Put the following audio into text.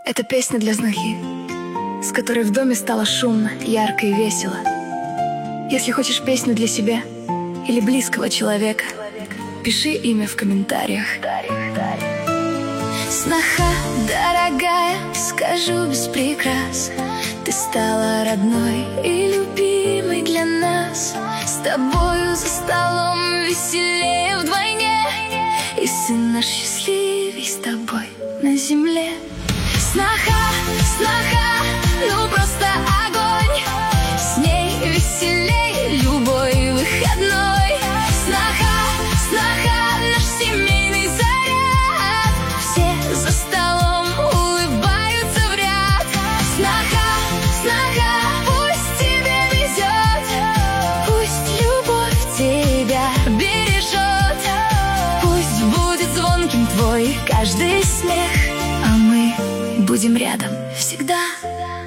Это песня для знахи, с которой в доме стало шумно, ярко и весело. Если хочешь песню для себя или близкого человека, пиши имя в комментариях. Сноха, дорогая, скажу без прикрас, ты стала родной и любимой для нас. С тобою за столом веселее вдвойне, и сын наш счастливей с тобой на земле. Сноха, сноха, ну просто огонь, с ней веселей любой выходной. Сноха, сноха, наш семейный заряд, все за столом улыбаются в ряд. Сноха, сноха, пусть тебе везет, пусть любовь тебя бережет, пусть будет звонким твой каждый смех, а мы будем рядом всегда.